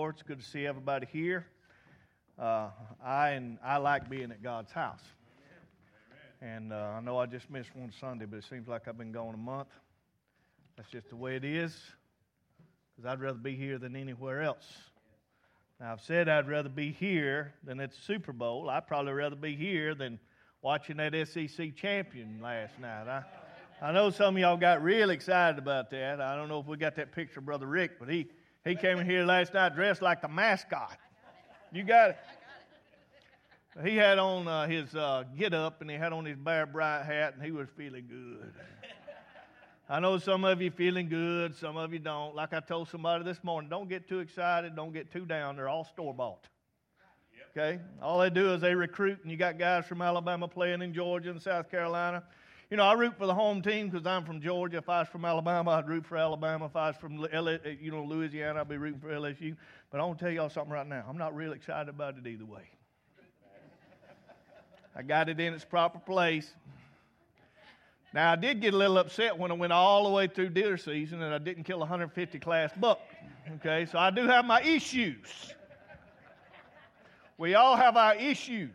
Lord. It's good to see everybody here. I like being at God's house. And I know I just missed one Sunday, but it seems like I've been gone a month. That's just the way it is, because I'd rather be here than anywhere else. Now, I've said I'd rather be here than at the Super Bowl. I'd probably rather be here than watching that SEC champion last night. I know some of y'all got real excited about that. I don't know if we got that picture of Brother Rick, but he came in here last night dressed like the mascot. You got it? He had on his get-up, and he had on his Bear Bryant hat, and he was feeling good. I know some of you feeling good, some of you don't. Like I told somebody this morning, don't get too excited, don't get too down. They're all store-bought. Okay? All they do is they recruit, and you got guys from Alabama playing in Georgia and South Carolina. You know, I root for the home team because I'm from Georgia. If I was from Alabama, I'd root for Alabama. If I was from Louisiana, I'd be rooting for LSU. But I want to tell y'all something right now. I'm not real excited about it either way. I got it in its proper place. Now, I did get a little upset when I went all the way through deer season and I didn't kill a 150 class buck. Okay, so I do have my issues. We all have our issues.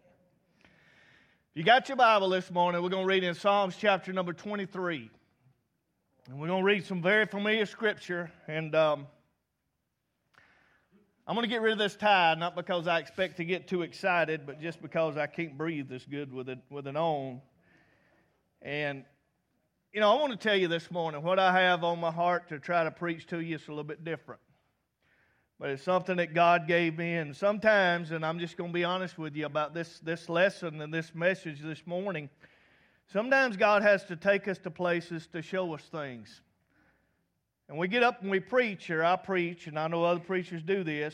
If you got your Bible this morning, we're going to read in Psalms chapter number 23. And we're going to read some very familiar scripture. And I'm going to get rid of this tie, not because I expect to get too excited, but just because I can't breathe this good with it on. And, you know, I want to tell you this morning, what I have on my heart to try to preach to you is a little bit different. But it's something that God gave me, and sometimes, and I'm just going to be honest with you about this lesson and this message this morning, sometimes God has to take us to places to show us things. And we get up and we preach, or I preach, and I know other preachers do this.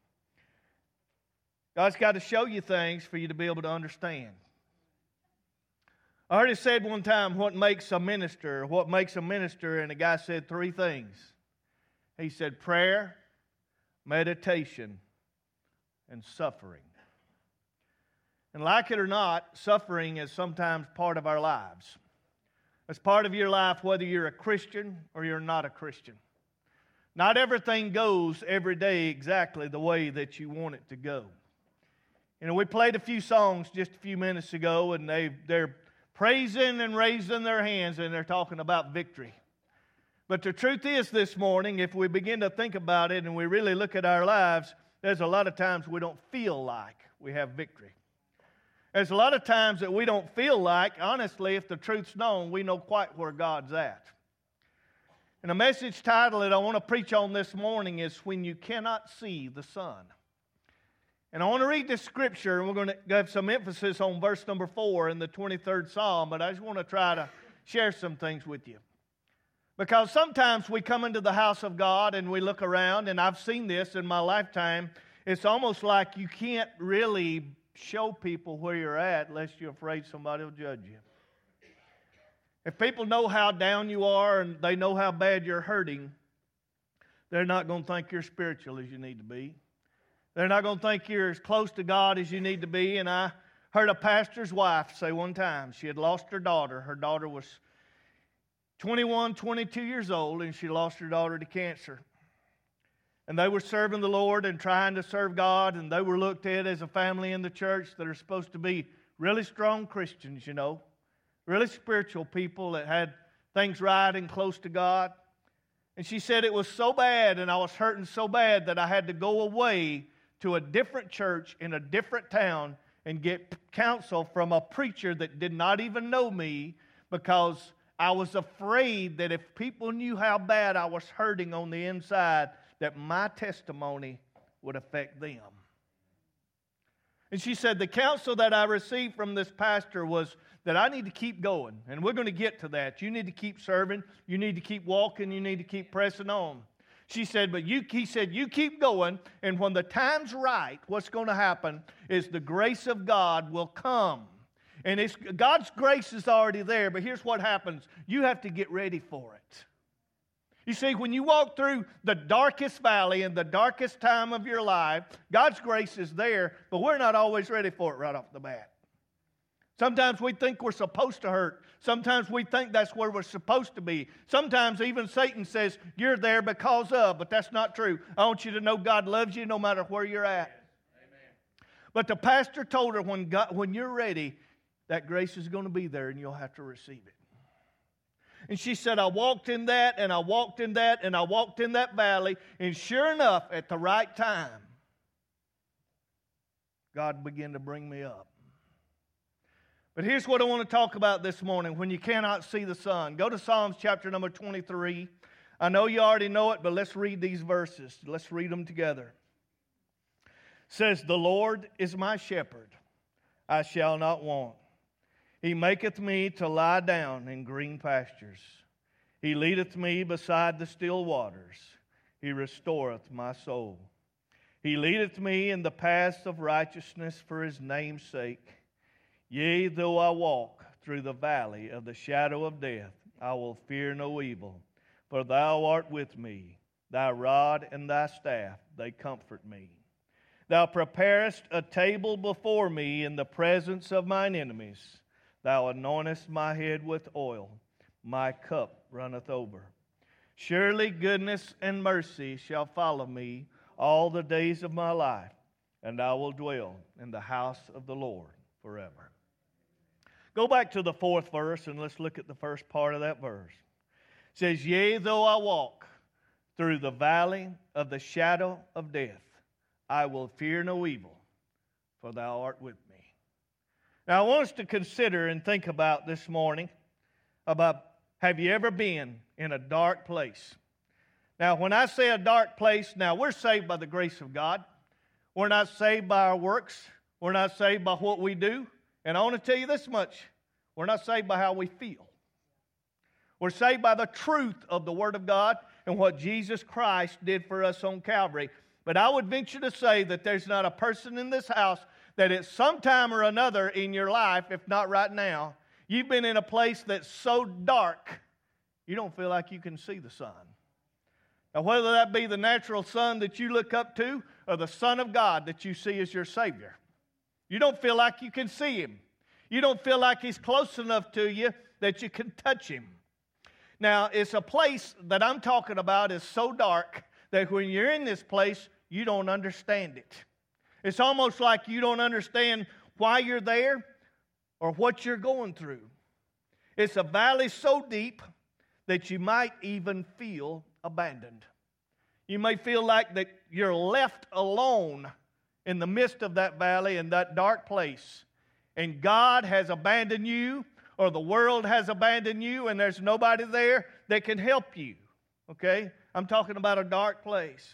God's got to show you things for you to be able to understand. I heard it said one time, what makes a minister, and a guy said three things. He said prayer, meditation, and suffering. And like it or not, suffering is sometimes part of our lives. It's part of your life whether you're a Christian or you're not a Christian. Not everything goes every day exactly the way that you want it to go. You know, we played a few songs just a few minutes ago, and they're praising and raising their hands, and they're talking about victory. But the truth is this morning, if we begin to think about it and we really look at our lives, there's a lot of times we don't feel like we have victory. There's a lot of times that we don't feel like, honestly, if the truth's known, we know quite where God's at. And the message title that I want to preach on this morning is When You Cannot See the Sun. And I want to read this scripture, and we're going to have some emphasis on verse number 4 in the 23rd Psalm, but I just want to try to share some things with you. Because sometimes we come into the house of God and we look around, and I've seen this in my lifetime, it's almost like you can't really show people where you're at unless you're afraid somebody will judge you. If people know how down you are and they know how bad you're hurting, they're not going to think you're spiritual as you need to be. They're not going to think you're as close to God as you need to be. And I heard a pastor's wife say one time she had lost her daughter. Her daughter was 21, 22 years old, and she lost her daughter to cancer. And they were serving the Lord and trying to serve God, and they were looked at as a family in the church that are supposed to be really strong Christians, you know, really spiritual people that had things right and close to God. And she said it was so bad, and I was hurting so bad that I had to go away to a different church in a different town and get counsel from a preacher that did not even know me, because I was afraid that if people knew how bad I was hurting on the inside, that my testimony would affect them. And she said the counsel that I received from this pastor was that I need to keep going. And we're going to get to that. You need to keep serving. You need to keep walking. You need to keep pressing on. She said, he said, you keep going, and when the time's right, what's going to happen is the grace of God will come. And God's grace is already there, but here's what happens. You have to get ready for it. You see, when you walk through the darkest valley in the darkest time of your life, God's grace is there, but we're not always ready for it right off the bat. Sometimes we think we're supposed to hurt. Sometimes we think that's where we're supposed to be. Sometimes even Satan says, you're there because of, but that's not true. I want you to know God loves you no matter where you're at. Amen. But the pastor told her, when you're ready, that grace is going to be there and you'll have to receive it. And she said, I walked in that, and I walked in that, and I walked in that valley, and sure enough, at the right time, God began to bring me up. But here's what I want to talk about this morning, when you cannot see the sun. Go to Psalms chapter number 23. I know you already know it, but let's read these verses. Let's read them together. It says, the Lord is my shepherd, I shall not want. He maketh me to lie down in green pastures. He leadeth me beside the still waters. He restoreth my soul. He leadeth me in the paths of righteousness for his name's sake. Yea, though I walk through the valley of the shadow of death, I will fear no evil, for thou art with me. Thy rod and thy staff, they comfort me. Thou preparest a table before me in the presence of mine enemies. Thou anointest my head with oil. My cup runneth over. Surely goodness and mercy shall follow me all the days of my life, and I will dwell in the house of the Lord forever. Go back to the 4th verse, and let's look at the first part of that verse. It says, yea, though I walk through the valley of the shadow of death, I will fear no evil, for thou art with me. Now, I want us to consider and think about this morning about, have you ever been in a dark place? Now, when I say a dark place, now we're saved by the grace of God. We're not saved by our works. We're not saved by what we do. And I want to tell you this much, we're not saved by how we feel. We're saved by the truth of the Word of God and what Jesus Christ did for us on Calvary. But I would venture to say that there's not a person in this house that at some time or another in your life, if not right now, you've been in a place that's so dark, you don't feel like you can see the sun. Now, whether that be the natural sun that you look up to or the Son of God that you see as your Savior, you don't feel like you can see Him. You don't feel like He's close enough to you that you can touch Him. Now, it's a place that I'm talking about is so dark that when you're in this place, you don't understand it. It's almost like you don't understand why you're there or what you're going through. It's a valley so deep that you might even feel abandoned. You may feel like that you're left alone in the midst of that valley, in that dark place. And God has abandoned you, or the world has abandoned you, and there's nobody there that can help you. Okay? I'm talking about a dark place.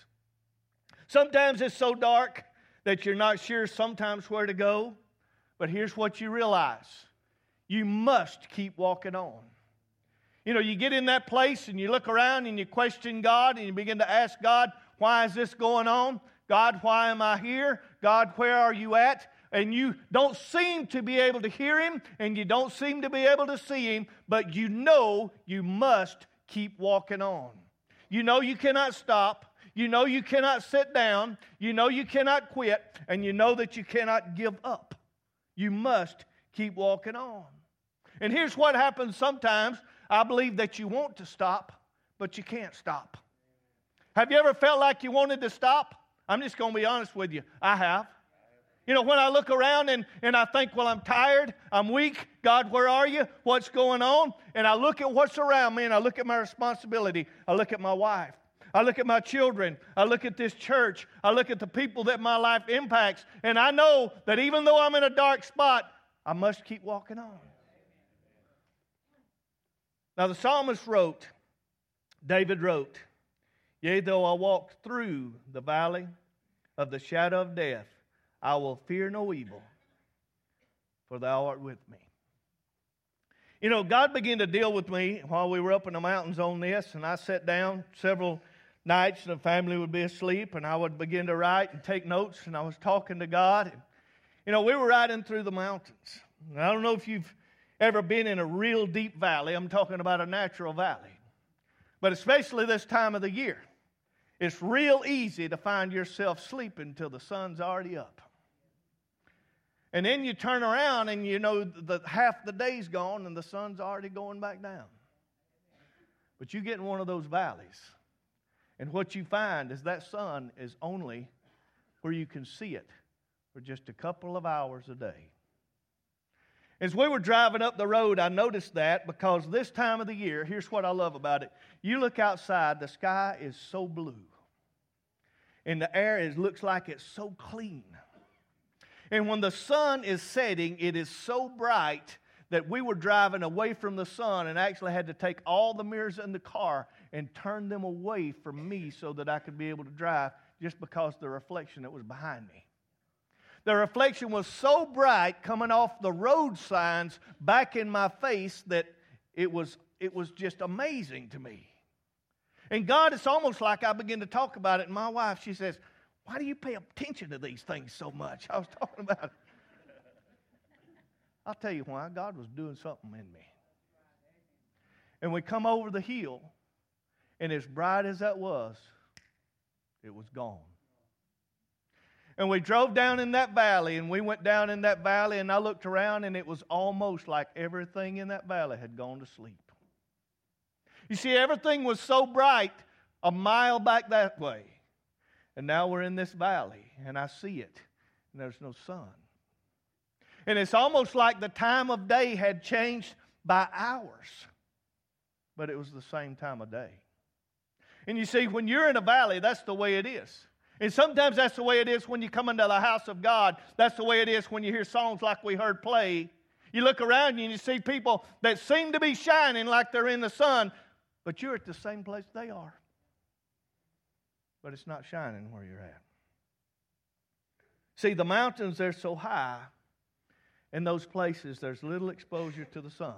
Sometimes it's so dark that you're not sure sometimes where to go. But here's what you realize. You must keep walking on. You know, you get in that place and you look around and you question God and you begin to ask God, why is this going on? God, why am I here? God, where are you at? And you don't seem to be able to hear Him and you don't seem to be able to see Him, but you know you must keep walking on. You know you cannot stop. You know you cannot sit down. You know you cannot quit. And you know that you cannot give up. You must keep walking on. And here's what happens sometimes. I believe that you want to stop, but you can't stop. Have you ever felt like you wanted to stop? I'm just going to be honest with you. I have. You know, when I look around and I think, well, I'm tired, I'm weak. God, where are you? What's going on? And I look at what's around me and I look at my responsibility. I look at my wife. I look at my children. I look at this church. I look at the people that my life impacts. And I know that even though I'm in a dark spot, I must keep walking on. Now the psalmist wrote, David wrote, yea, though I walk through the valley of the shadow of death, I will fear no evil, for thou art with me. You know, God began to deal with me while we were up in the mountains on this, and I sat down several nights, and the family would be asleep, and I would begin to write and take notes, and I was talking to God. And, you know, we were riding through the mountains. And I don't know if you've ever been in a real deep valley. I'm talking about a natural valley. But especially this time of the year, it's real easy to find yourself sleeping till the sun's already up. And then you turn around and you know half the day's gone and the sun's already going back down. But you get in one of those valleys, and what you find is that sun is only where you can see it for just a couple of hours a day. As we were driving up the road, I noticed that because this time of the year, here's what I love about it. You look outside, the sky is so blue. And the air looks like it's so clean. And when the sun is setting, it is so bright that we were driving away from the sun and actually had to take all the mirrors in the car and turn them away from me so that I could be able to drive, just because the reflection that was behind me. The reflection was so bright coming off the road signs back in my face that it was just amazing to me. And God, it's almost like I begin to talk about it, and my wife, she says, "Why do you pay attention to these things so much?" I was talking about it. I'll tell you why. God was doing something in me. And we come over the hill, and as bright as that was, it was gone. And we drove down in that valley, and we went down in that valley, and I looked around, and it was almost like everything in that valley had gone to sleep. You see, everything was so bright a mile back that way. And now we're in this valley, and I see it, and there's no sun. And it's almost like the time of day had changed by hours, but it was the same time of day. And you see, when you're in a valley, that's the way it is. And sometimes that's the way it is when you come into the house of God. That's the way it is when you hear songs like we heard play. You look around you and you see people that seem to be shining like they're in the sun, but you're at the same place they are. But it's not shining where you're at. See, the mountains, they're so high. In those places, there's little exposure to the sun.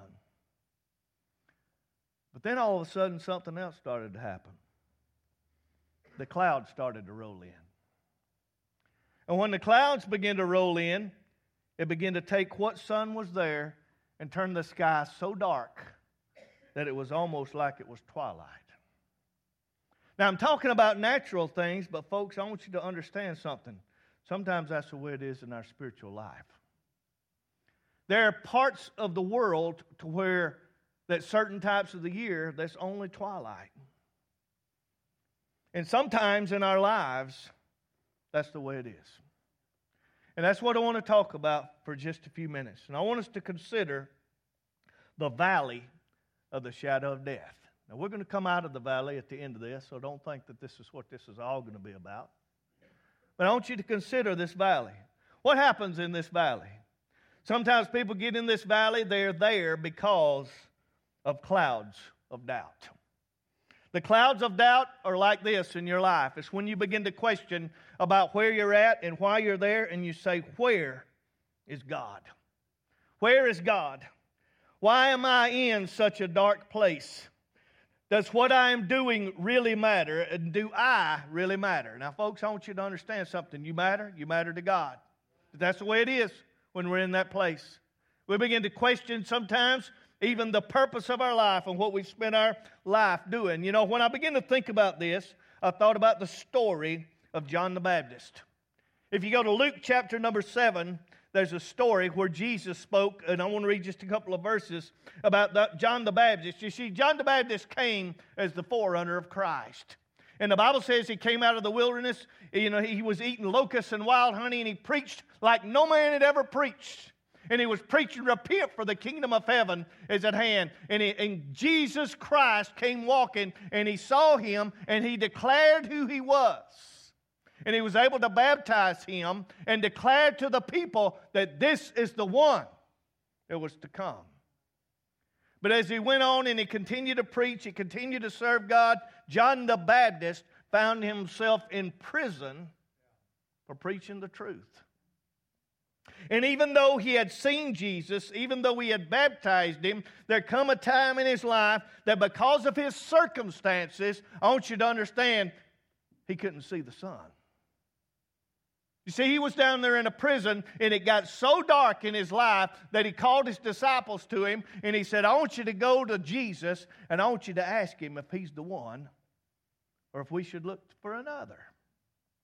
But then all of a sudden, something else started to happen. The clouds started to roll in. And when the clouds began to roll in, it began to take what sun was there and turn the sky so dark that it was almost like it was twilight. Now, I'm talking about natural things, but folks, I want you to understand something. Sometimes that's the way it is in our spiritual life. There are parts of the world to where that certain types of the year, that's only twilight. And sometimes in our lives, that's the way it is. And that's what I want to talk about for just a few minutes. And I want us to consider the valley of the shadow of death. Now, we're going to come out of the valley at the end of this, so don't think that this is what this is all going to be about. But I want you to consider this valley. What happens in this valley? Sometimes people get in this valley, they're there because of clouds of doubt. The clouds of doubt are like this in your life. It's when you begin to question about where you're at and why you're there, and you say, where is God? Where is God? Why am I in such a dark place? Does what I am doing really matter? And do I really matter? Now, folks, I want you to understand something. You matter to God. That's the way it is when we're in that place. We begin to question sometimes even the purpose of our life and what we've spent our life doing. You know, when I begin to think about this, I thought about the story of John the Baptist. If you go to Luke chapter number 7, there's a story where Jesus spoke, and I want to read just a couple of verses about John the Baptist. You see, John the Baptist came as the forerunner of Christ. And the Bible says he came out of the wilderness. You know, he was eating locusts and wild honey, and he preached like no man had ever preached. And he was preaching, repent, for the kingdom of heaven is at hand. And Jesus Christ came walking, and he saw him, and he declared who he was. And he was able to baptize him and declare to the people that this is the one that was to come. But as he went on and he continued to preach, he continued to serve God, John the Baptist found himself in prison for preaching the truth. And even though he had seen Jesus, even though he had baptized him, there come a time in his life that because of his circumstances, I want you to understand, he couldn't see the sun. You see, he was down there in a prison, and it got so dark in his life that he called his disciples to him, and he said, I want you to go to Jesus, and I want you to ask him if he's the one, or if we should look for another.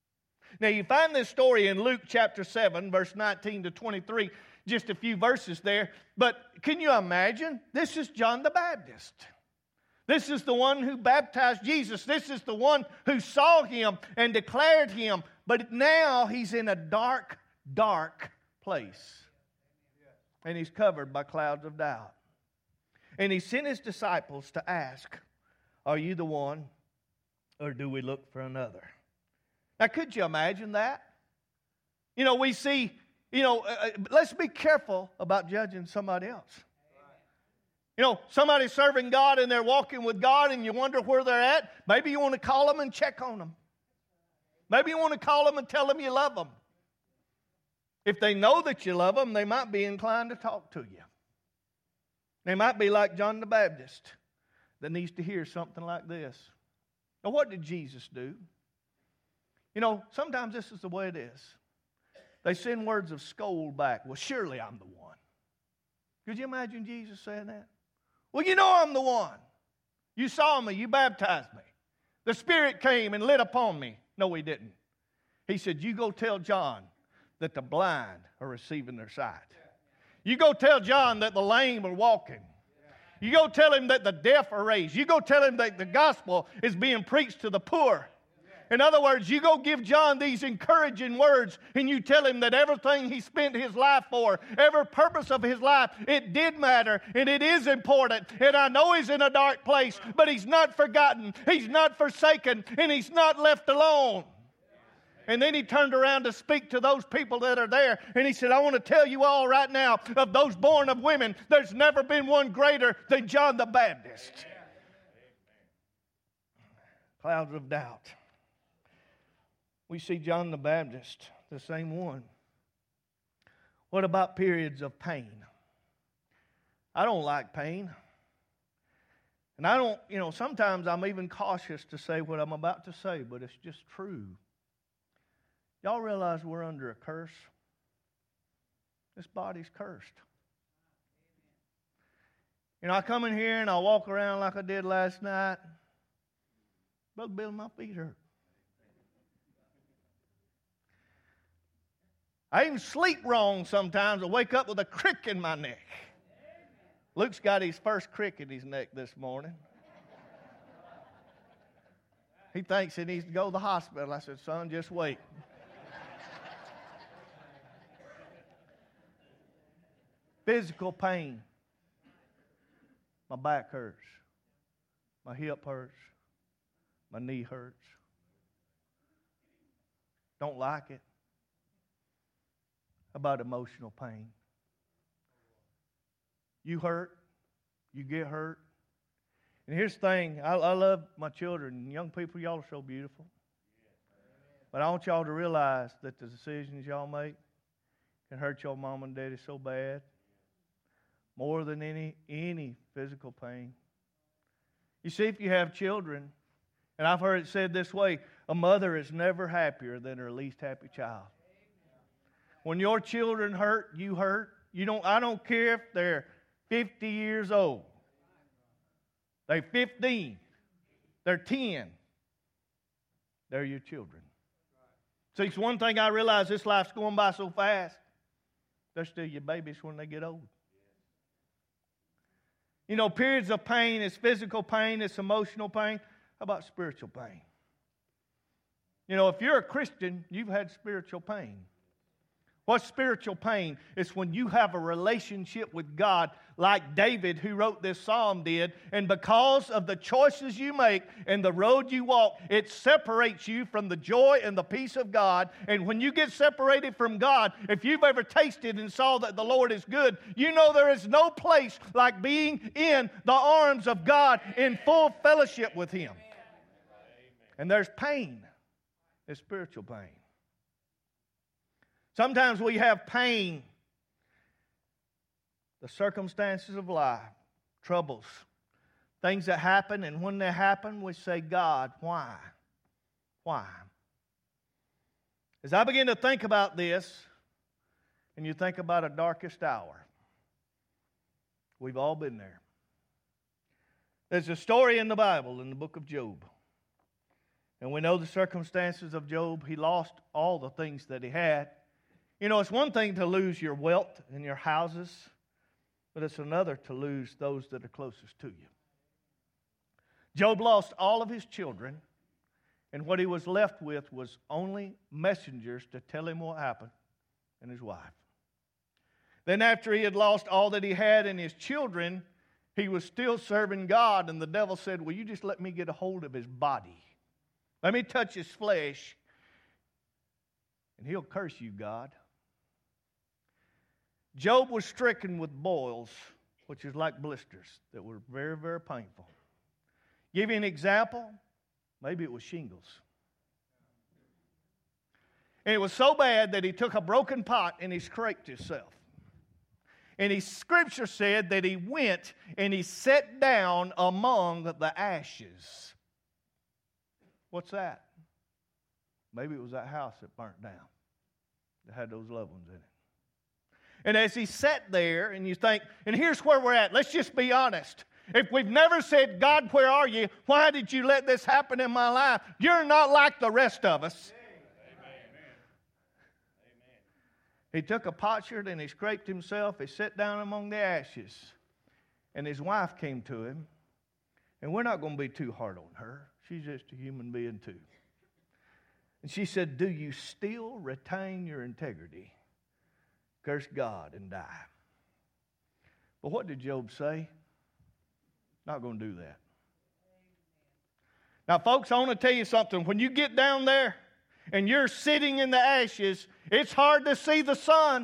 Now, you find this story in Luke chapter 7, verse 19 to 23, just a few verses there. But can you imagine? This is John the Baptist. This is the one who baptized Jesus. This is the one who saw him and declared him. But now he's in a dark, dark place. And he's covered by clouds of doubt. And he sent his disciples to ask, are you the one, or do we look for another? Now, could you imagine that? You know, we see, let's be careful about judging somebody else. You know, somebody's serving God and they're walking with God and you wonder where they're at. Maybe you want to call them and check on them. Maybe you want to call them and tell them you love them. If they know that you love them, they might be inclined to talk to you. They might be like John the Baptist that needs to hear something like this. Now, what did Jesus do? You know, sometimes this is the way it is. They send words of scold back. Well, surely I'm the one. Could you imagine Jesus saying that? Well, you know I'm the one. You saw me. You baptized me. The Spirit came and lit upon me. No, he didn't. He said, you go tell John that the blind are receiving their sight. You go tell John that the lame are walking. You go tell him that the deaf are raised. You go tell him that the gospel is being preached to the poor. In other words, you go give John these encouraging words and you tell him that everything he spent his life for, every purpose of his life, it did matter and it is important. And I know he's in a dark place, but he's not forgotten, he's not forsaken, and he's not left alone. And then he turned around to speak to those people that are there. And he said, I want to tell you all right now, of those born of women, there's never been one greater than John the Baptist. Clouds of doubt. We see John the Baptist, the same one. What about periods of pain? I don't like pain. And I don't, sometimes I'm even cautious to say what I'm about to say, but it's just true. Y'all realize we're under a curse? This body's cursed. I come in here and I walk around like I did last night. Brother Bill, my feet hurt. I even sleep wrong sometimes. I wake up with a crick in my neck. Luke's got his first crick in his neck this morning. He thinks he needs to go to the hospital. I said, son, just wait. Physical pain. My back hurts. My hip hurts. My knee hurts. Don't like it. How about emotional pain? You hurt. You get hurt. And here's the thing. I love my children. Young people, y'all are so beautiful. But I want y'all to realize that the decisions y'all make can hurt your mom and daddy so bad. More than any physical pain. You see, if you have children, and I've heard it said this way, a mother is never happier than her least happy child. When your children hurt, you hurt. I don't care if they're 50 years old. They're 15. They're 10. They're your children. See, it's one thing I realize, this life's going by so fast. They're still your babies when they get old. Periods of pain, it's physical pain, it's emotional pain. How about spiritual pain? If you're a Christian, you've had spiritual pain. What's spiritual pain? It's when you have a relationship with God like David, who wrote this psalm, did. And because of the choices you make and the road you walk, it separates you from the joy and the peace of God. And when you get separated from God, if you've ever tasted and saw that the Lord is good, you know there is no place like being in the arms of God in full fellowship with Him. And there's pain. There's spiritual pain. Sometimes we have pain, the circumstances of life, troubles, things that happen, and when they happen, we say, God, why? Why? As I begin to think about this, and you think about a darkest hour, we've all been there. There's a story in the Bible, in the book of Job. And we know the circumstances of Job. He lost all the things that he had. You know, it's one thing to lose your wealth and your houses, but it's another to lose those that are closest to you. Job lost all of his children, and what he was left with was only messengers to tell him what happened, and his wife. Then after he had lost all that he had and his children, he was still serving God, and the devil said, will you just let me get a hold of his body? Let me touch his flesh, and he'll curse you, God. Job was stricken with boils, which is like blisters that were very, very painful. Give you an example, maybe it was shingles. And it was so bad that he took a broken pot and he scraped himself. And his scripture said that he went and he sat down among the ashes. What's that? Maybe it was that house that burnt down, that had those loved ones in it. And as he sat there, and you think, and here's where we're at. Let's just be honest. If we've never said, God, where are you? Why did you let this happen in my life? You're not like the rest of us. He took a potsherd and he scraped himself. He sat down among the ashes. And his wife came to him. And we're not going to be too hard on her. She's just a human being too. And she said, do you still retain your integrity? Curse God and die. But what did Job say? Not going to do that. Now, folks, I want to tell you something. When you get down there and you're sitting in the ashes, it's hard to see the sun.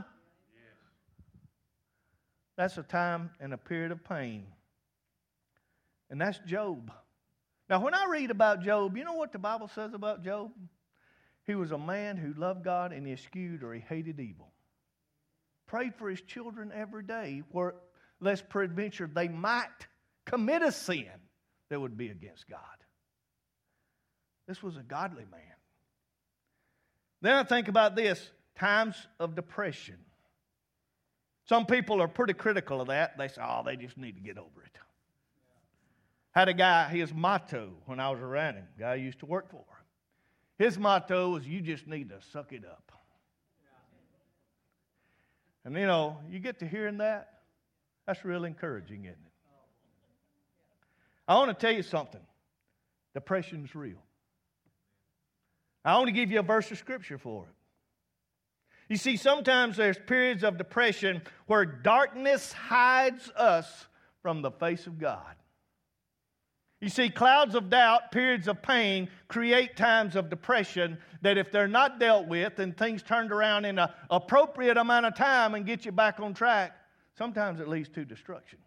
That's a time and a period of pain. And that's Job. Now, when I read about Job, you know what the Bible says about Job? He was a man who loved God and he eschewed or he hated evil. Prayed for his children every day, where lest peradventure they might commit a sin that would be against God. This was a godly man. Then I think about this, times of depression. Some people are pretty critical of that. They say, oh, they just need to get over it. Had a guy, his motto when I was around him, guy I used to work for. His motto was, you just need to suck it up. And you know, you get to hearing that, that's real encouraging, isn't it? I want to tell you something. Depression's real. I want to give you a verse of scripture for it. You see, sometimes there's periods of depression where darkness hides us from the face of God. You see, clouds of doubt, periods of pain create times of depression that if they're not dealt with and things turned around in an appropriate amount of time and get you back on track, sometimes it leads to destruction.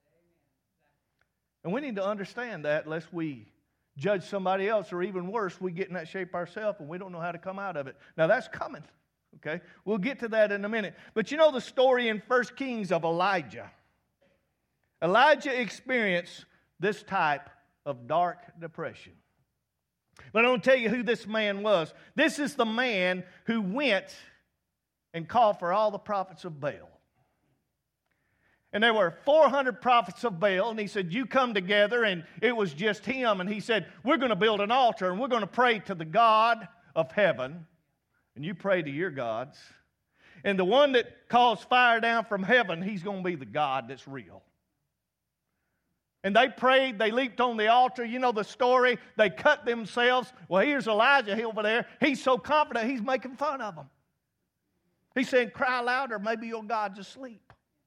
And we need to understand that lest we judge somebody else, or even worse, we get in that shape ourselves and we don't know how to come out of it. Now that's coming, okay? We'll get to that in a minute. But you know the story in 1 Kings of Elijah. Elijah experienced this type of dark depression. But I want to tell you who this man was. This is the man who went and called for all the prophets of Baal. And there were 400 prophets of Baal, and he said, you come together, and it was just him. And he said, we're going to build an altar, and we're going to pray to the God of heaven, and you pray to your gods. And the one that calls fire down from heaven, he's going to be the God that's real. And they prayed, they leaped on the altar. You know the story. They cut themselves. Well, here's Elijah over there. He's so confident, he's making fun of them. He said, cry louder, maybe your God's asleep.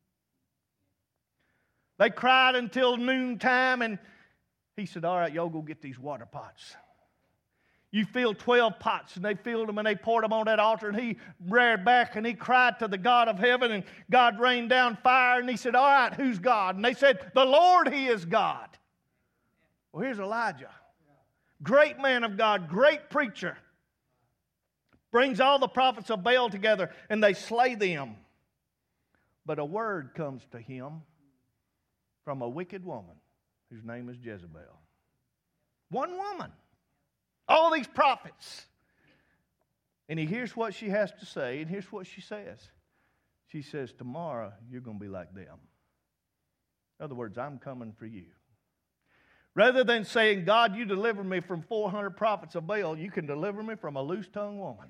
They cried until noontime, and he said, all right, y'all go get these water pots. You filled 12 pots, and they filled them, and they poured them on that altar, and he reared back, and he cried to the God of heaven, and God rained down fire, and he said, all right, who's God? And they said, the Lord, he is God. Well, here's Elijah. Great man of God, great preacher. Brings all the prophets of Baal together, and they slay them. But a word comes to him from a wicked woman whose name is Jezebel. One woman. All these prophets. And he hears what she has to say, and here's what she says. She says, tomorrow you're going to be like them. In other words, I'm coming for you. Rather than saying, God, you deliver me from 400 prophets of Baal, you can deliver me from a loose-tongued woman.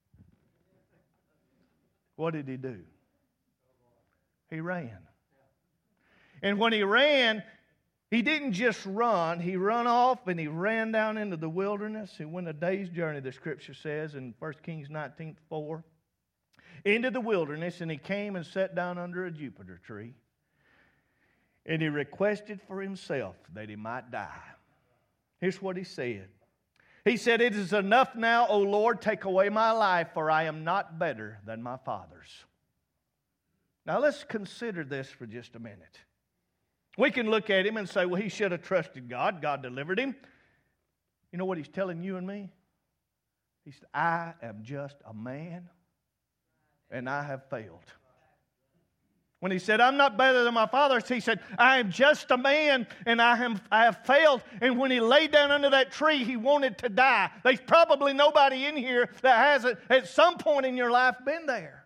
What did he do? He ran. And when he ran, he didn't just run. He ran off and he ran down into the wilderness. He went a day's journey, the Scripture says in 1 Kings 19:4, into the wilderness, and he came and sat down under a juniper tree. And he requested for himself that he might die. Here's what he said. He said, "It is enough now, O Lord, take away my life, for I am not better than my fathers." Now let's consider this for just a minute. We can look at him and say, well, he should have trusted God. God delivered him. You know what he's telling you and me? He said, I am just a man, and I have failed. When he said, I'm not better than my fathers, he said, I am just a man, and I have failed. And when he laid down under that tree, he wanted to die. There's probably nobody in here that hasn't, at some point in your life, been there.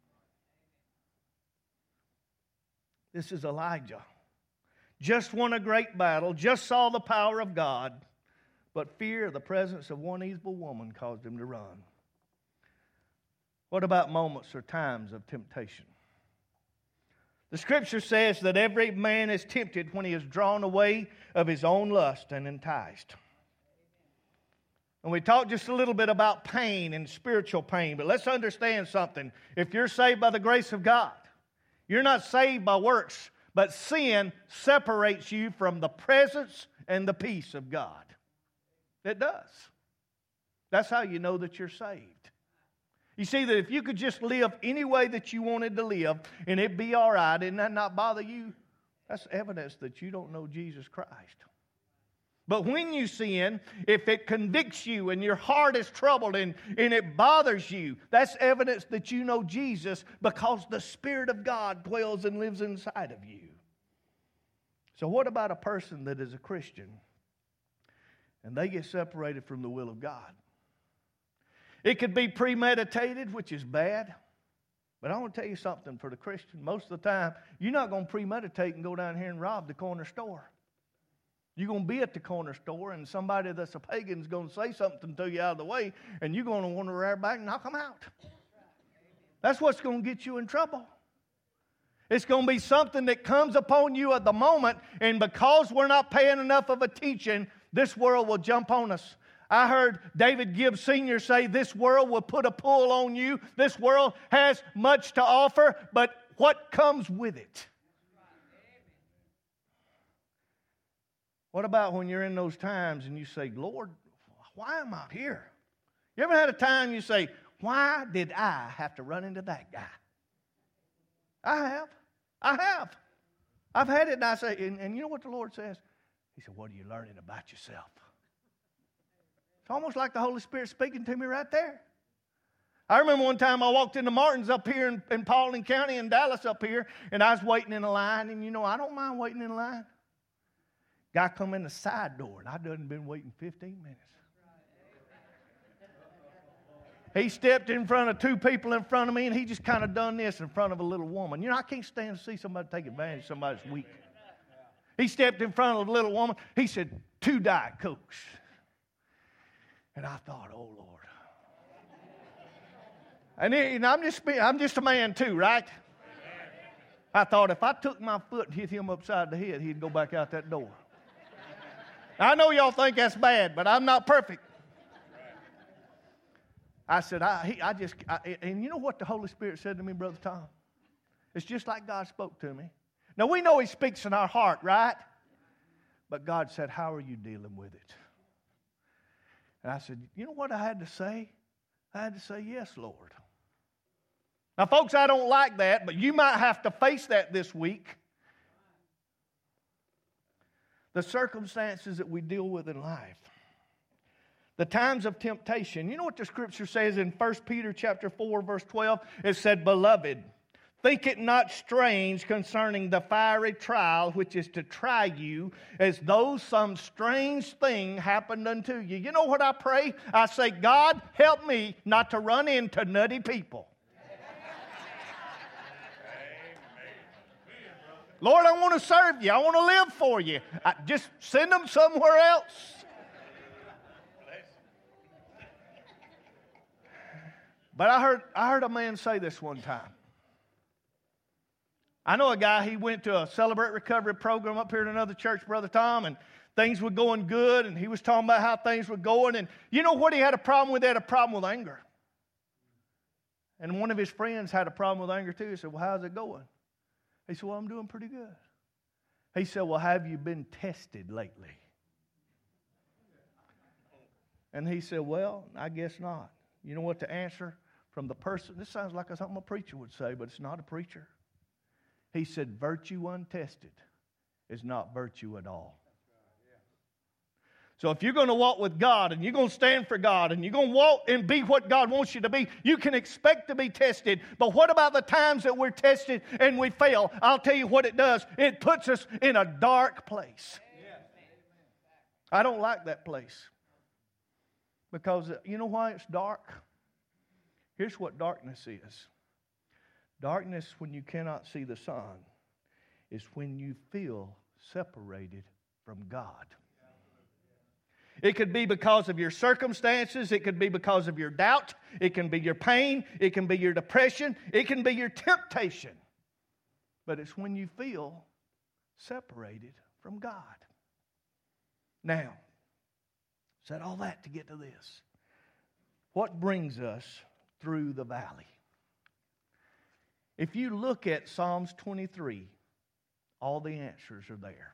This is Elijah. Just won a great battle, just saw the power of God, but fear of the presence of one evil woman caused him to run. What about moments or times of temptation? The Scripture says that every man is tempted when he is drawn away of his own lust and enticed. And we talked just a little bit about pain and spiritual pain, but let's understand something. If you're saved by the grace of God, you're not saved by works. But sin separates you from the presence and the peace of God. It does. That's how you know that you're saved. You see that if you could just live any way that you wanted to live and it be all right and that not bother you, that's evidence that you don't know Jesus Christ. But when you sin, if it convicts you and your heart is troubled and it bothers you, that's evidence that you know Jesus because the Spirit of God dwells and lives inside of you. So what about a person that is a Christian and they get separated from the will of God? It could be premeditated, which is bad. But I want to tell you something for the Christian. Most of the time, you're not going to premeditate and go down here and rob the corner store. You're going to be at the corner store, and somebody that's a pagan is going to say something to you out of the way, and you're going to want to rear back and knock them out. That's what's going to get you in trouble. It's going to be something that comes upon you at the moment, and because we're not paying enough of attention, this world will jump on us. I heard David Gibbs Sr. say, this world will put a pull on you. This world has much to offer, but what comes with it? What about when you're in those times and you say, Lord, why am I here? You ever had a time you say, why did I have to run into that guy? I have. I've had it, and I say, and you know what the Lord says? He said, what are you learning about yourself? It's almost like the Holy Spirit speaking to me right there. I remember one time I walked into Martin's up here in Paulding County in Dallas up here, and I was waiting in a line, and you know, I don't mind waiting in a line. Guy come in the side door, and I done been waiting 15 minutes. He stepped in front of two people in front of me, and he just kind of done this in front of a little woman. You know, I can't stand to see somebody take advantage of somebody's weak. He stepped in front of a little woman. He said, 2 Diet Cokes. And I thought, oh, Lord. And I'm just a man too, right? I thought if I took my foot and hit him upside the head, he'd go back out that door. I know y'all think that's bad, but I'm not perfect. I said, and you know what the Holy Spirit said to me, Brother Tom? It's just like God spoke to me. Now, we know He speaks in our heart, right? But God said, how are you dealing with it? And I said, you know what I had to say? I had to say, yes, Lord. Now, folks, I don't like that, but you might have to face that this week. The circumstances that we deal with in life. The times of temptation. You know what the Scripture says in 1 Peter chapter 4, verse 12? It said, Beloved, think it not strange concerning the fiery trial which is to try you, as though some strange thing happened unto you. You know what I pray? I say, God, help me not to run into nutty people. Lord, I want to serve you. I want to live for you. Just send them somewhere else. But I heard a man say this one time. I know a guy, he went to a Celebrate Recovery program up here at another church, Brother Tom, and things were going good, and he was talking about how things were going, and you know what he had a problem with? He had a problem with anger. And one of his friends had a problem with anger too. He said, well, how's it going? He said, well, I'm doing pretty good. He said, well, have you been tested lately? And he said, well, I guess not. You know what the answer from the person? This sounds like something a preacher would say, but it's not a preacher. He said, virtue untested is not virtue at all. So if you're going to walk with God and you're going to stand for God and you're going to walk and be what God wants you to be, you can expect to be tested. But what about the times that we're tested and we fail? I'll tell you what it does. It puts us in a dark place. I don't like that place. Because you know why it's dark? Here's what darkness is. Darkness, when you cannot see the sun, is when you feel separated from God. It could be because of your circumstances. It could be because of your doubt. It can be your pain. It can be your depression. It can be your temptation. But it's when you feel separated from God. Now, said all that to get to this. What brings us through the valley? If you look at Psalms 23, all the answers are there.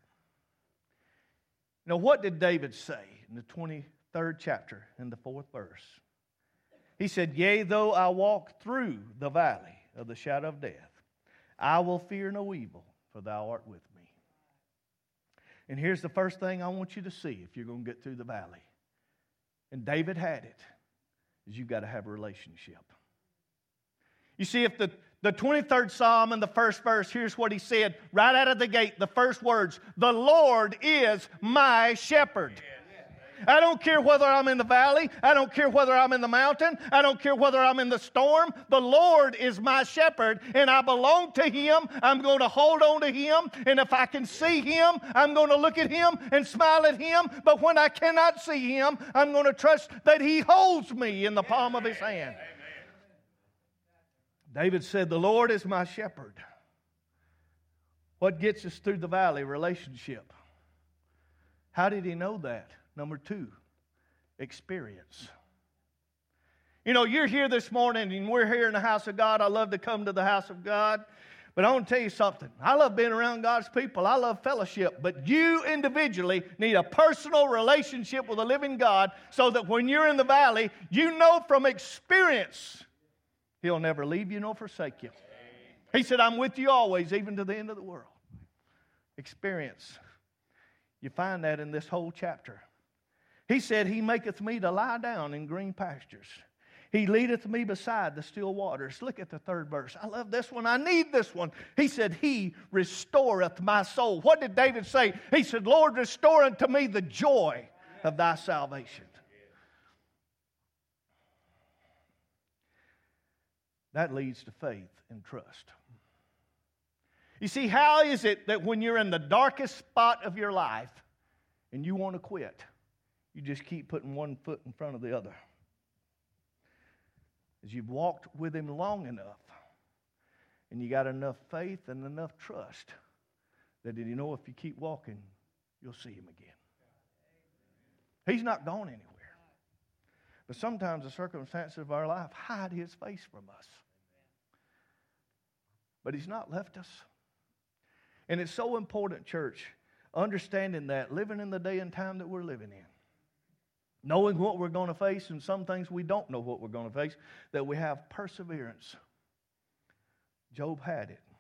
Now, what did David say in the 23rd chapter in the 4th verse? He said, yea, though I walk through the valley of the shadow of death, I will fear no evil, for thou art with me. And here's the first thing I want you to see if you're going to get through the valley. And David had it, is you've got to have a relationship. You see, if the 23rd Psalm and the first verse, here's what he said right out of the gate, the first words, the Lord is my shepherd. I don't care whether I'm in the valley. I don't care whether I'm in the mountain. I don't care whether I'm in the storm. The Lord is my shepherd, and I belong to Him. I'm going to hold on to Him, and if I can see Him, I'm going to look at Him and smile at Him. But when I cannot see Him, I'm going to trust that He holds me in the palm of His hand. David said, the Lord is my shepherd. What gets us through the valley? Relationship. How did he know that? Number 2, experience. You know, you're here this morning and we're here in the house of God. I love to come to the house of God. But I want to tell you something. I love being around God's people. I love fellowship. But you individually need a personal relationship with the living God so that when you're in the valley, you know from experience He'll never leave you nor forsake you. He said, I'm with you always, even to the end of the world. Experience. You find that in this whole chapter. He said, He maketh me to lie down in green pastures. He leadeth me beside the still waters. Look at the 3rd verse. I love this one. I need this one. He said, He restoreth my soul. What did David say? He said, Lord, restore unto me the joy of thy salvation. That leads to faith and trust. You see, how is it that when you're in the darkest spot of your life and you want to quit, you just keep putting one foot in front of the other? As you've walked with Him long enough and you got enough faith and enough trust that you know if you keep walking, you'll see Him again. He's not gone anywhere. But sometimes the circumstances of our life hide His face from us. But He's not left us. And it's so important, church, understanding that, living in the day and time that we're living in. Knowing what we're going to face and some things we don't know what we're going to face, that we have perseverance. Job had it.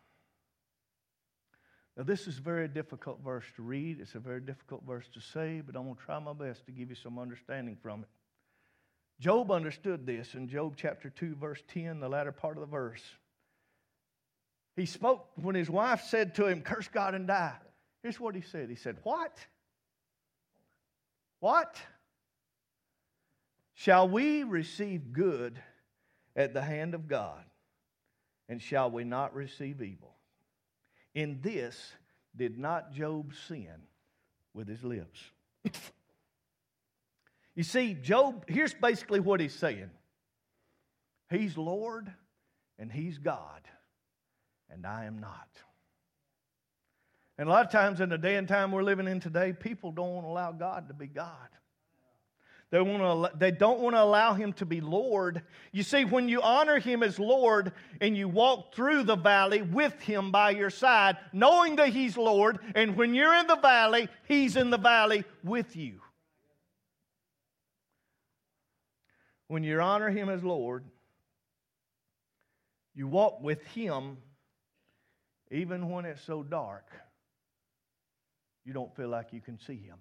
Now this is a very difficult verse to read. It's a very difficult verse to say, but I'm going to try my best to give you some understanding from it. Job understood this in Job chapter 2, verse 10, the latter part of the verse. He spoke when his wife said to him, curse God and die. Here's what he said. He said, what? What? Shall we receive good at the hand of God, and shall we not receive evil? In this did not Job sin with his lips. You see, Job, here's basically what he's saying. He's Lord and He's God, and I am not. And a lot of times in the day and time we're living in today, people don't want to allow God to be God. They don't want to allow Him to be Lord. You see, when you honor Him as Lord and you walk through the valley with Him by your side, knowing that He's Lord, and when you're in the valley, He's in the valley with you. When you honor Him as Lord, you walk with Him even when it's so dark, you don't feel like you can see Him.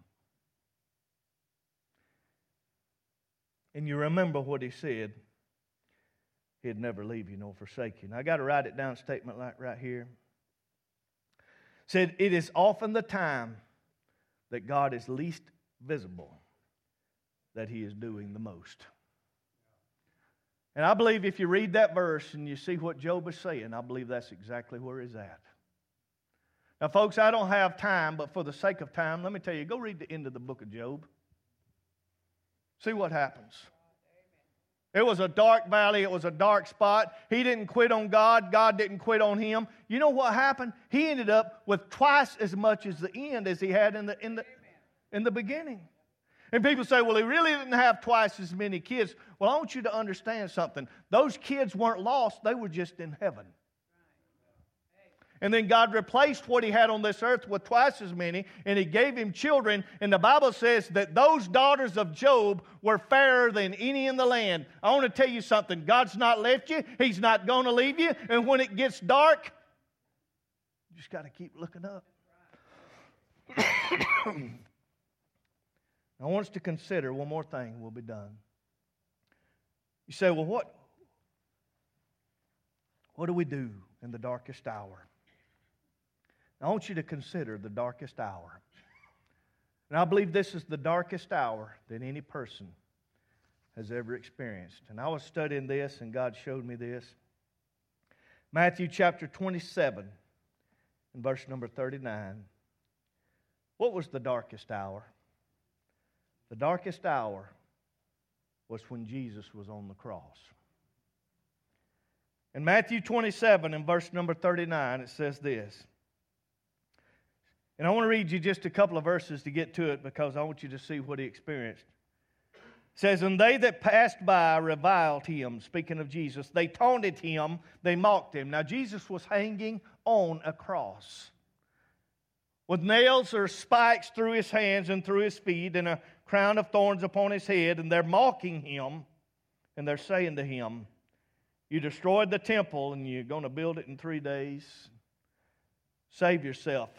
And you remember what He said. He'd never leave you nor forsake you. Now, I got to write it down, statement like right here. Said, it is often the time that God is least visible that He is doing the most. And I believe if you read that verse and you see what Job is saying, I believe that's exactly where he's at. Now, folks, I don't have time, but for the sake of time, let me tell you, go read the end of the book of Job. See what happens. It was a dark valley. It was a dark spot. He didn't quit on God. God didn't quit on him. You know what happened? He ended up with twice as much as the end as he had in the beginning. And people say, well, he really didn't have twice as many kids. Well, I want you to understand something. Those kids weren't lost. They were just in heaven. And then God replaced what he had on this earth with twice as many, and he gave him children. And the Bible says that those daughters of Job were fairer than any in the land. I want to tell you something. God's not left you. He's not going to leave you. And when it gets dark, you just got to keep looking up. I want us to consider one more thing. We'll be done. You say, well, what do we do in the darkest hour? I want you to consider the darkest hour. And I believe this is the darkest hour that any person has ever experienced. And I was studying this, and God showed me this. Matthew chapter 27, and verse number 39. What was the darkest hour? The darkest hour was when Jesus was on the cross. In Matthew 27, and verse number 39, it says this. And I want to read you just a couple of verses to get to it because I want you to see what he experienced. It says, and they that passed by reviled him, speaking of Jesus. They taunted him, they mocked him. Now Jesus was hanging on a cross with nails or spikes through his hands and through his feet and a crown of thorns upon his head. And they're mocking him and they're saying to him, you destroyed the temple and you're going to build it in 3 days. Save yourself.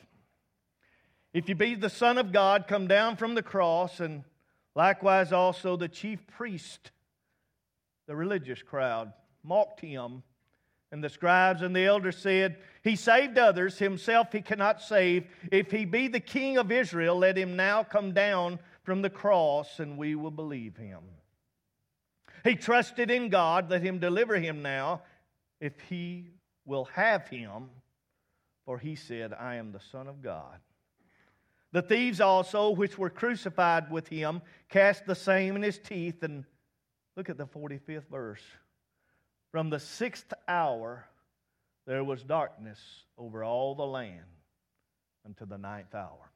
If you be the Son of God, come down from the cross. And likewise also the chief priest, the religious crowd, mocked him. And the scribes and the elders said, he saved others, himself he cannot save. If he be the King of Israel, let him now come down from the cross, and we will believe him. He trusted in God, let him deliver him now, if he will have him. For he said, I am the Son of God. The thieves also, which were crucified with him, cast the same in his teeth. And look at the 45th verse. From the 6th hour, there was darkness over all the land until the 9th hour.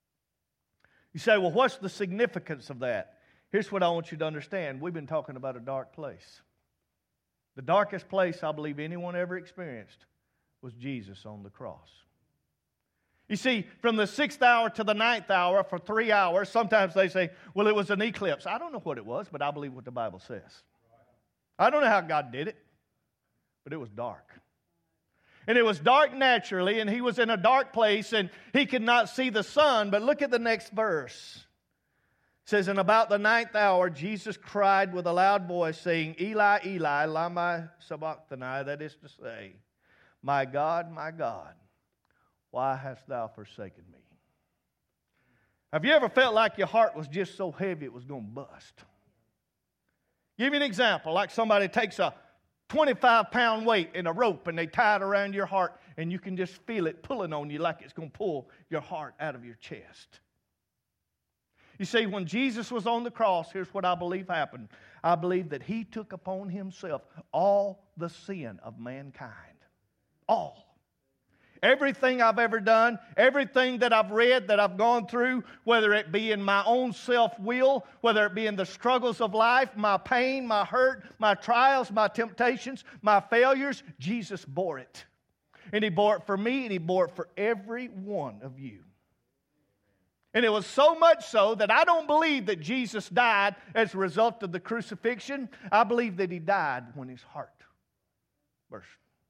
You say, well, what's the significance of that? Here's what I want you to understand. We've been talking about a dark place. The darkest place I believe anyone ever experienced was Jesus on the cross. You see, from the 6th hour to the 9th hour for 3 hours, sometimes they say, well, it was an eclipse. I don't know what it was, but I believe what the Bible says. I don't know how God did it, but it was dark. And it was dark naturally, and he was in a dark place, and he could not see the sun. But look at the next verse. It says, and about the 9th hour, Jesus cried with a loud voice, saying, Eli, Eli, lama sabachthani, that is to say, my God, why hast thou forsaken me? Have you ever felt like your heart was just so heavy it was going to bust? Give you an example, like somebody takes a 25-pound weight in a rope, and they tie it around your heart, and you can just feel it pulling on you like it's going to pull your heart out of your chest. You see, when Jesus was on the cross, here's what I believe happened. I believe that He took upon Himself all the sin of mankind. All. Everything I've ever done, everything that I've read, that I've gone through, whether it be in my own self-will, whether it be in the struggles of life, my pain, my hurt, my trials, my temptations, my failures, Jesus bore it. And He bore it for me, and He bore it for every one of you. And it was so much so that I don't believe that Jesus died as a result of the crucifixion. I believe that He died when His heart burst.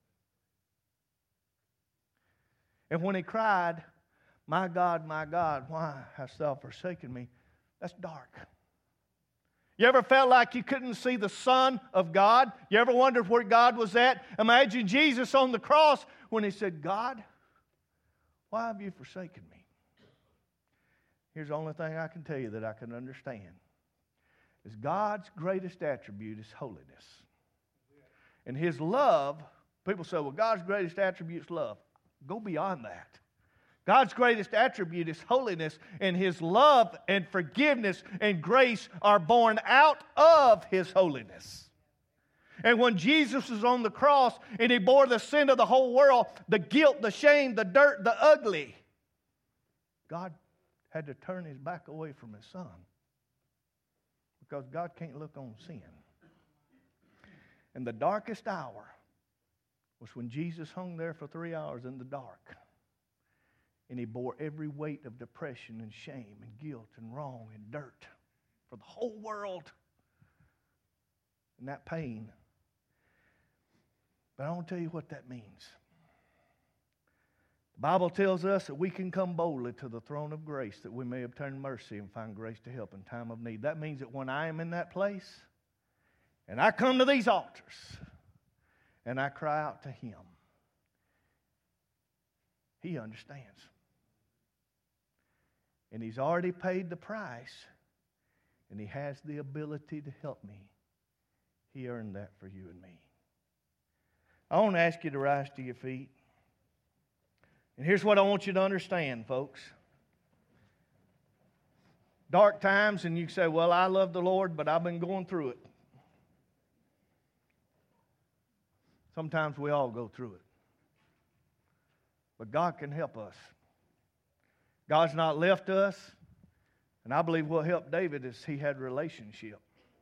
And when He cried, my God, why hast Thou forsaken me? That's dark. You ever felt like you couldn't see the Son of God? You ever wondered where God was at? Imagine Jesus on the cross when He said, God, why have You forsaken me? Here's the only thing I can tell you that I can understand. Is God's greatest attribute is holiness. And His love, people say, well, God's greatest attribute is love. Go beyond that. God's greatest attribute is holiness, and His love and forgiveness and grace are born out of His holiness. And when Jesus was on the cross and He bore the sin of the whole world, the guilt, the shame, the dirt, the ugly, God had to turn His back away from His Son, because God can't look on sin. And the darkest hour was when Jesus hung there for 3 hours in the dark, and He bore every weight of depression and shame and guilt and wrong and dirt for the whole world, and that pain. But I want to tell you what that means. The Bible tells us that we can come boldly to the throne of grace, that we may obtain mercy and find grace to help in time of need. That means that when I am in that place and I come to these altars and I cry out to Him, He understands. And He's already paid the price, and He has the ability to help me. He earned that for you and me. I want to ask you to rise to your feet. And here's what I want you to understand, folks. Dark times, and you say, well, I love the Lord, but I've been going through it. Sometimes we all go through it. But God can help us. God's not left us. And I believe what helped David is he had relationship.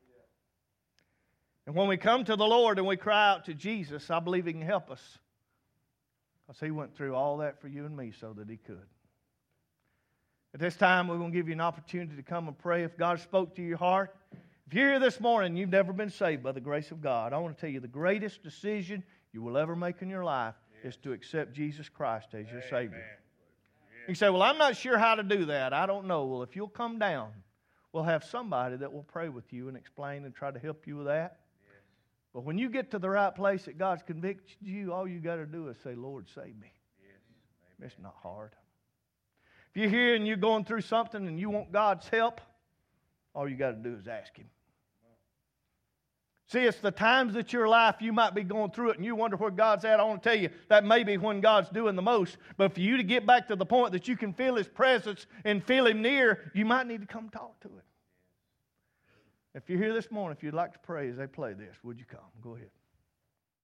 And when we come to the Lord and we cry out to Jesus, I believe He can help us. Because He went through all that for you and me so that He could. At this time, we're going to give you an opportunity to come and pray. If God spoke to your heart, if you're here this morning and you've never been saved by the grace of God, I want to tell you the greatest decision you will ever make in your life is to accept Jesus Christ as your Savior. You say, well, I'm not sure how to do that. I don't know. Well, if you'll come down, we'll have somebody that will pray with you and explain and try to help you with that. But when you get to the right place that God's convicted you, all you got to do is say, Lord, save me. It's not hard. If you're here and you're going through something and you want God's help, all you got to do is ask Him. See, it's the times that your life you might be going through it and you wonder where God's at. I want to tell you, that may be when God's doing the most. But for you to get back to the point that you can feel His presence and feel Him near, you might need to come talk to Him. If you're here this morning, if you'd like to pray as they play this, would you come? Go ahead.